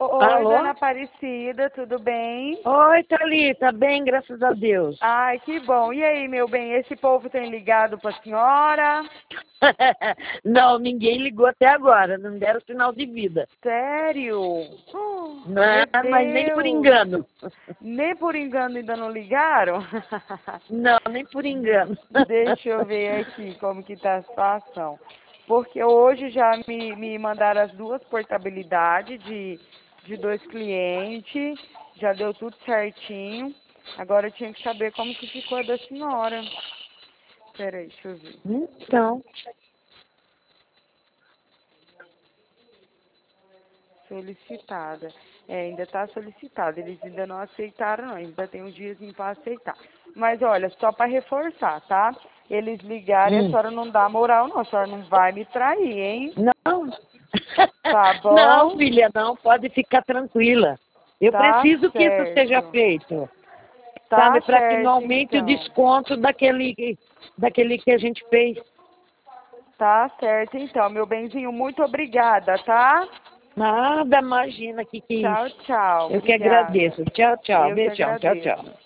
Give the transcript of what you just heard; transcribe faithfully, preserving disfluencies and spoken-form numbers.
Oi, Alô? dona Aparecida, tudo bem? Oi, Thalita, bem, graças a Deus. Ai, que bom. E aí, meu bem, esse povo tem ligado para a senhora? Não, ninguém ligou até agora, não deram sinal de vida. Sério? Oh, meu Não, mas nem por Deus! engano. Nem por engano ainda não ligaram? Não, nem por engano. Deixa eu ver aqui como que tá a situação. Porque hoje já me, me mandaram as duas portabilidades de, de dois clientes, já deu tudo certinho. Agora eu tinha que saber como que ficou a da senhora. Peraí, deixa eu ver. Então, Solicitada. É, ainda está solicitada. Eles ainda não aceitaram, não. Ainda tem uns dias para aceitar. Mas olha, só para reforçar, tá? Eles ligarem, a hum, senhora não dá moral, não. A senhora não vai me trair, hein? não. Tá Não, bom? filha, não, pode ficar tranquila. Eu Tá preciso que isso seja certo. feito, Tá sabe, para que não certo, aumente o então. desconto daquele, daquele que a gente fez. Tá certo, então. Meu benzinho, muito obrigada, tá? Nada, imagina, que que é Tchau, isso. tchau. Eu que Obrigada. agradeço. Tchau, tchau. Eu que Beijão. Tchau, tchau. agradeço.